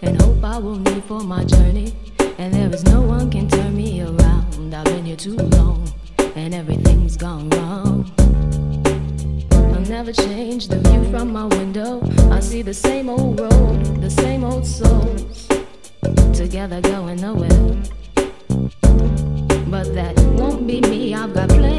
and hope I will need for my journey. And there is no one can turn me around. I've been here too long, and everything's gone wrong. I'll never change the view from my window. I see the same old road, the same old souls, together going nowhere. But that won't be me. I've got plenty